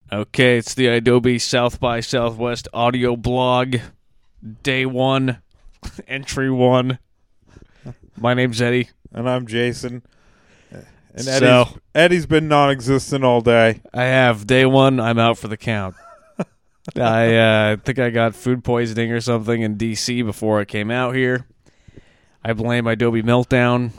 Okay, it's the Adobe South by Southwest audio blog, day 1, entry 1. My name's Eddie. And I'm Jason. And Eddie's been non-existent all day. I have day 1, I'm out for the count. I think I got food poisoning or something in D.C. before I came out here. I blame Adobe Meltdown.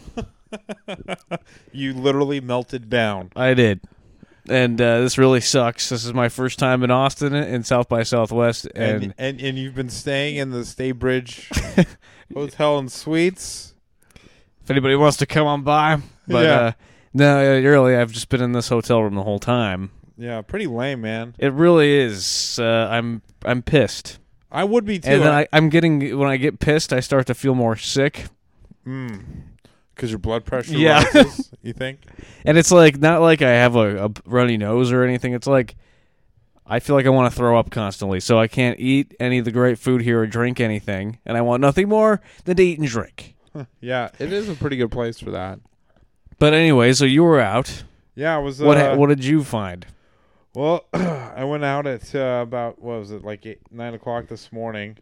You literally melted down. I did. And this really sucks. This is my first time in Austin in South by Southwest. And you've been staying in the Staybridge Hotel and Suites. If anybody wants to come on by. But yeah. No, really, I've just been in this hotel room the whole time. Yeah, pretty lame, man. It really is. I'm pissed. I would be too. And then when I get pissed, I start to feel more sick. Because your blood pressure rises, you think? And it's like, not like I have a runny nose or anything. It's like, I feel like I want to throw up constantly. So I can't eat any of the great food here or drink anything. And I want nothing more than to eat and drink. Yeah, it is a pretty good place for that. But anyway, so you were out. Yeah, I was. What did you find? Well, I went out at about, 9 o'clock this morning.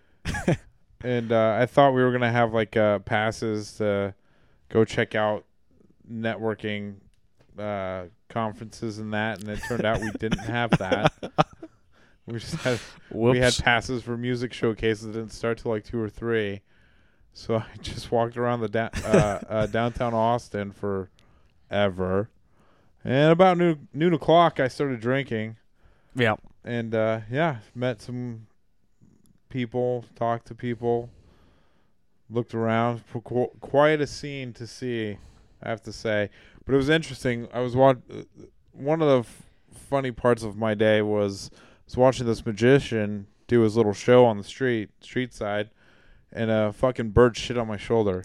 And I thought we were going to have passes to go check out networking conferences and that, and it turned out we didn't have that. We had passes for music showcases that didn't start till 2 or 3. So I just walked around the downtown Austin forever. And about noon o'clock, I started drinking. Yeah. And, met some people, talked to people, looked around. Quite a scene to see, I have to say. But it was interesting. I was one of the funny parts of my day was watching this magician do his little show on the street side, and a fucking bird shit on my shoulder.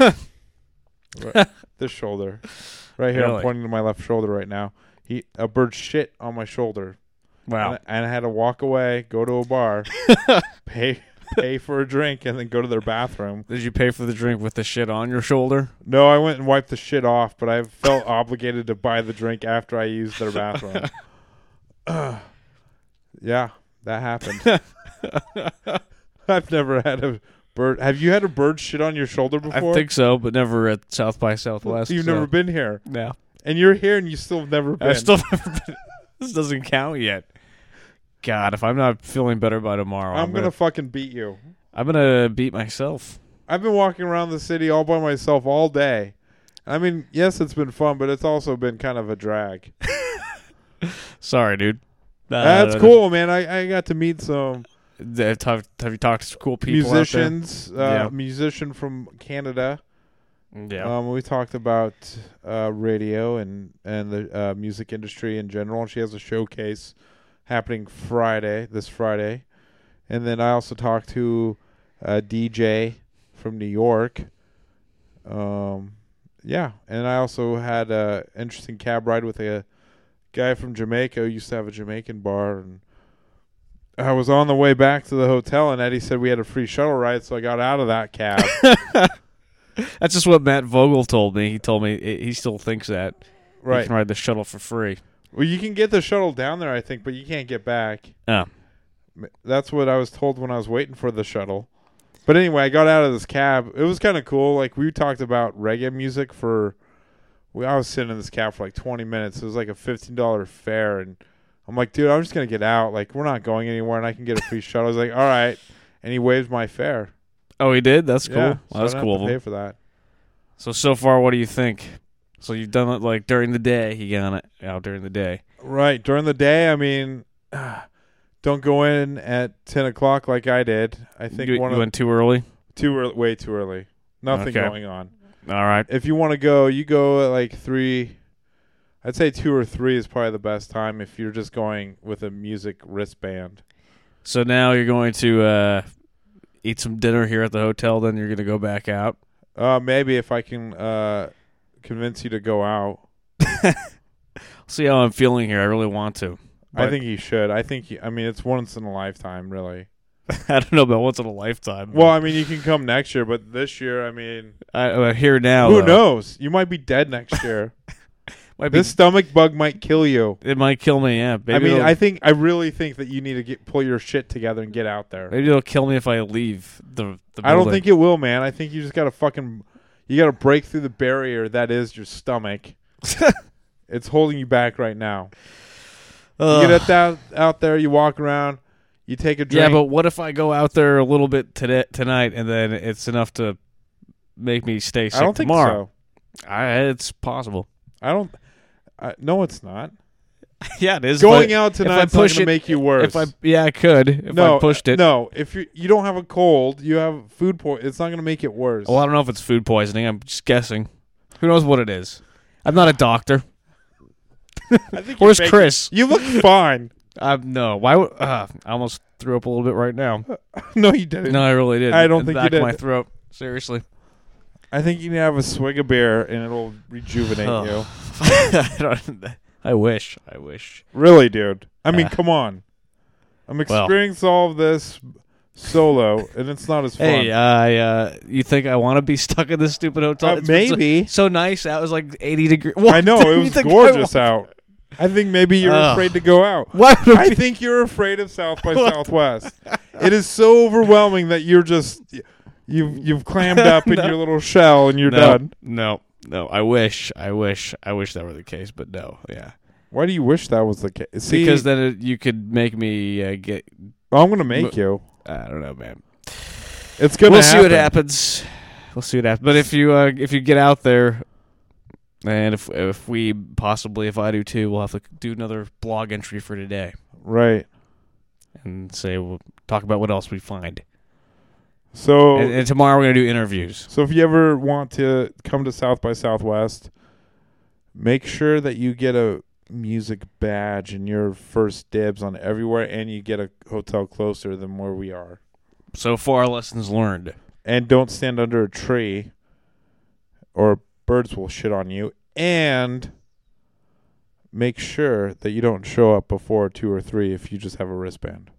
This shoulder. Right here, really? I'm pointing to my left shoulder right now. A bird shit on my shoulder. Wow. And I had to walk away, go to a bar, pay for a drink, and then go to their bathroom. Did you pay for the drink with the shit on your shoulder? No, I went and wiped the shit off, but I felt obligated to buy the drink after I used their bathroom. Yeah, that happened. I've never had a bird. Have you had a bird shit on your shoulder before? I think so, but never at South by Southwest. You've never been here? Yeah. And you're here and you still have never been? I've still never been. This doesn't count yet. God, if I'm not feeling better by tomorrow, I'm going to fucking beat you. I'm going to beat myself. I've been walking around the city all by myself all day. I mean, yes, it's been fun, but it's also been kind of a drag. Sorry, dude. That's cool, man. I got to meet some... Have you talked to cool people musicians? out there? Musician from Canada. Yeah. We talked about radio and the music industry in general. She has a showcase happening this Friday. And then I also talked to a DJ from New York. Yeah. And I also had an interesting cab ride with a guy from Jamaica who used to have a Jamaican bar. And I was on the way back to the hotel, and Eddie said we had a free shuttle ride, so I got out of that cab. That's just what Matt Vogel told me. He told me he still thinks that. Right. You can ride the shuttle for free. Well, you can get the shuttle down there, I think, but you can't get back. Oh. That's what I was told when I was waiting for the shuttle. But anyway, I got out of this cab. It was kind of cool. We talked about reggae music I was sitting in this cab for 20 minutes. It was a $15 fare, and I'm like, dude, I'm just going to get out. We're not going anywhere, and I can get a free shuttle. I was like, all right. And he waived my fare. Oh, he did? That's cool. Yeah, so that's I cool. Have to pay for that. So far, what do you think? So you've done it during the day. You got it out during the day. Right. During the day, I mean, don't go in at 10 o'clock like I did. I think you went too early? Way too early. Nothing going on. All right. If you want to go, you go at 3. I'd say 2 or 3 is probably the best time if you're just going with a music wristband. So now you're going to eat some dinner here at the hotel, then you're going to go back out? Maybe if I can convince you to go out. See how I'm feeling here. I really want to. I think you should. It's once in a lifetime, really. I don't know about once in a lifetime. Well, I mean, you can come next year, but this year, I mean... here now, who knows? You might be dead next year. Might be, This stomach bug might kill you. it might kill me. Yeah, maybe I really think that you need to pull your shit together and get out there. maybe it'll kill me if I leave the. I don't think it will, man. I think you just gotta you gotta break through the barrier that is your stomach. It's holding you back right now. You get that out there, you walk around, you take a drink. Yeah, but what if I go out there a little bit tonight, and then it's enough to make me stay sick I don't think tomorrow? so. It's possible. No, it's not. Yeah, it is. Going out tonight is not going to make you worse. I could. If I pushed it. No, if you don't have a cold, you have food poisoning. It's not going to make it worse. Well, I don't know if it's food poisoning. I'm just guessing. Who knows what it is? I'm not a doctor. I think Where's Chris? You look fine. No. Why would I almost threw up a little bit right now? No, you didn't. No, I really did. I don't In think the you back did. of my throat. Seriously. I think you need to have a swig of beer and it'll rejuvenate you. I wish. Really, dude. I mean, come on. I'm experiencing all of this solo, and it's not as fun. Hey, you think I want to be stuck in this stupid hotel? It's been maybe. so nice. That was like 80 degrees. I know. It was gorgeous out. I think maybe you're afraid to go out. What? I think you're afraid of South by Southwest. It is so overwhelming that you're just you've clammed up in your little shell and you're done. No. I wish that were the case, but no. Yeah. Why do you wish that was the case? See, because then you could make me get. I'm going to make you. I don't know, man. It's going to. We'll see what happens. But if you get out there. And if I do too, we'll have to do another blog entry for today. Right. And we'll talk about what else we find. So and tomorrow we're going to do interviews. So if you ever want to come to South by Southwest, make sure that you get a music badge and your first dibs on everywhere, and you get a hotel closer than where we are. So far, lessons learned. And don't stand under a tree or birds will shit on you, and make sure that you don't show up before 2 or 3 if you just have a wristband.